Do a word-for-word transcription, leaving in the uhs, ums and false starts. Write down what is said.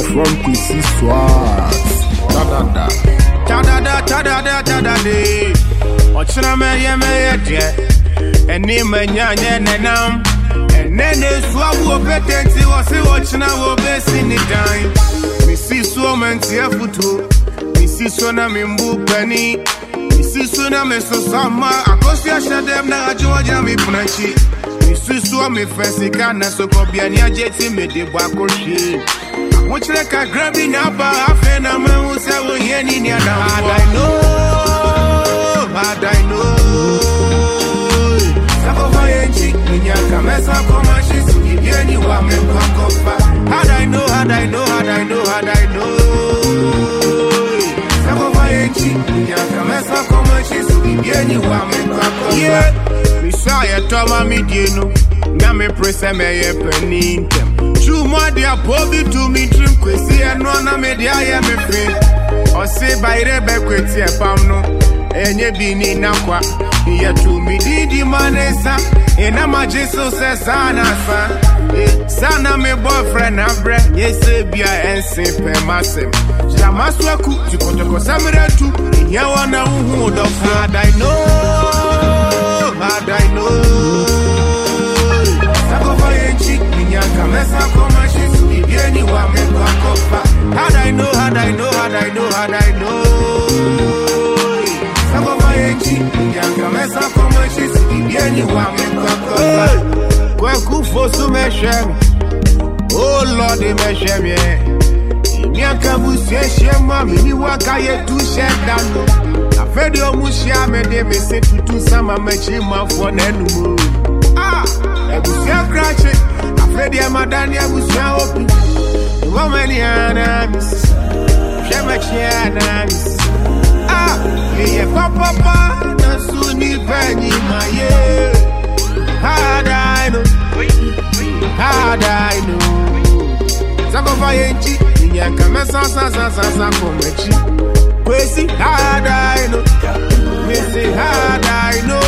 from P C Swartz. Ta-da-da. Ta-da-da, ta-da-da, ta-da-da. Ochina me ye me ye je. Eni me nya nye nenam. Enene swa wo petenti wo se ochina wo besi ni dan. Mi si so menti efutu. Mi si so na mi mbu pani. Mi si so na me so sama. Akosi ashadem na ajoja mi punanchi. Mi si so mi fesika na so kobia ni ajeti me de bwakoshi. Which like a grabby napa, I feel a man who said, well, yeah, ni na hard I know, hard I know. Sakova chick, Minya Kamesa, Comashi, Yenny, Wamen, Pakofa. Hard I know, hard I know, hard I know, hard I know. Sakova chick, Minya Kamesa, Comashi, Yenny, Wamen, Pakofa. Yeah, Messiah, Toma Midiano, Name Presa, Mayor Penny. True Madia Pobi to me, Trim Quissy, and Rona Media, I am a friend. Or say by Rebecca, Pamno, and ye be ni Nakwa. Yet to me, Didi Manesa, and I'm Jesus says, Sana, Sana, my boyfriend, Abra, yes, Bia, and Saint Pemassim. Jamaswaku, to Kotoko Samara too, Yawana, who would have had I know, had I know. Kamesa Comashi, Yenny Wamen Pakofa. Had I know, had I know, had I know, had I know. Sakova Yenchi, Kamesa Comashi, Yenny Wamen Pakofa. Kwaku Fosu Meshem. Oh Lord, the Meshem, yeah. Nyakabusi Shema, Mini Wakaye to Shedano. A Fedio Mushia, Mede, say to do some Machima for Nenu. Ah, I was your cratchit. Freddy Madania was now open. The woman Yanamis, Shemachianamis. Ah, yeah, Papa, that's soon you penny, my year. Hard I know, hard I know. Sakofayenchi, Yankamasa, Sasa, Sasa, Komechi. Quasi, hard I know, Missy, hard I know.